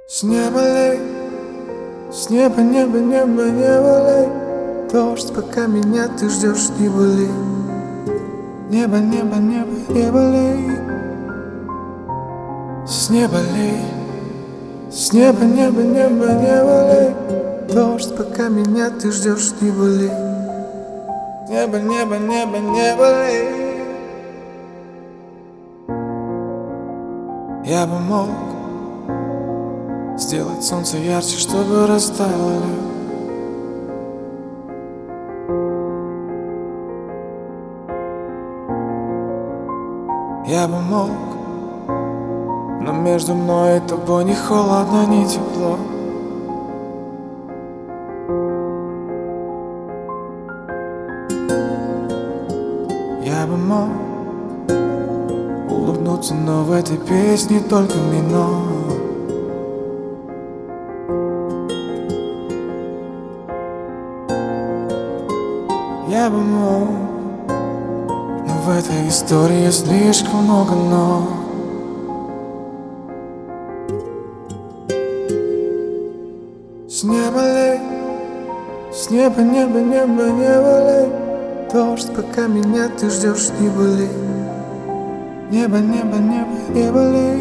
С неба лей, с неба, небо, небо, небо лей. Дождь, пока меня ты ждешь, не болей. Небо, небо, небо, небо лей. С неба лей, с неба, небо, небо, небо лей. Дождь, пока меня ты ждешь, не болей. Небо, небо, небо, небо лей. Я бы мог сделать солнце ярче, чтобы растаяло. Я бы мог, но между мной и тобой ни холодно, ни тепло. Я бы мог улыбнуться, но в этой песне только минор. Я бы мог, но в этой истории слишком много «но». С неба лей, с неба, небо, небо, небо лей. Дождь, пока меня ты ждешь, не болей. Небо, небо, небо, небо лей.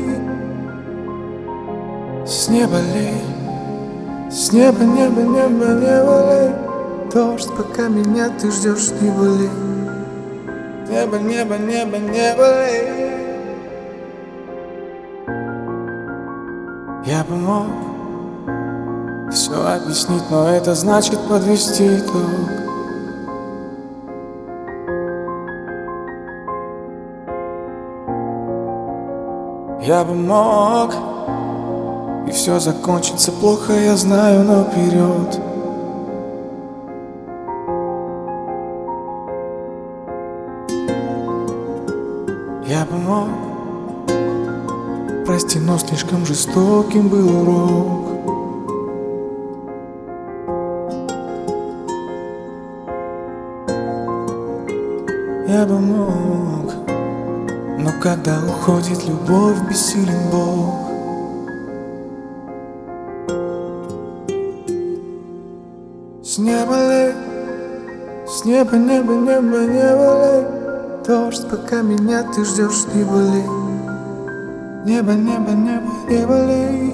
С неба лей, с неба, небо, небо, небо лей. Дождь, пока меня ты ждешь, не болей. Небо, небо, небо, небо лей. Я бы мог все объяснить, но это значит подвести итог. Я бы мог, и все закончится плохо, я знаю наперед. Я бы мог, прости, но слишком жестоким был урок. Я бы мог, но когда уходит любовь, бессилен Бог. С неба лей, с неба, небо, небо, небо лей. Дождь, пока меня ты ждешь, не болей. Небо, небо, небо, небо лей.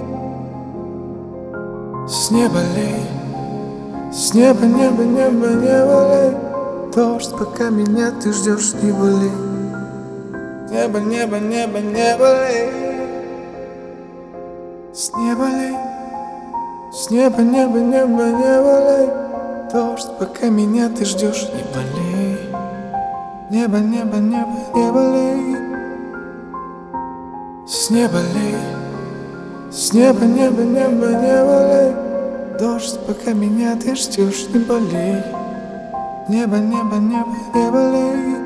С неба лей, с неба, небо, небо, небо лей. Дождь, пока меня ты ждешь, не болей. Небо, небо, небо, небо лей. С неба лей, с неба, небо, небо, небо лей. Дождь, пока меня ты ждешь, не болей. Небо, небо, небо, небо лей. С неба лей, с неба, небо, небо, небо лей. Дождь, пока меня ты ждешь, не болей. Небо, небо, небо, небо лей.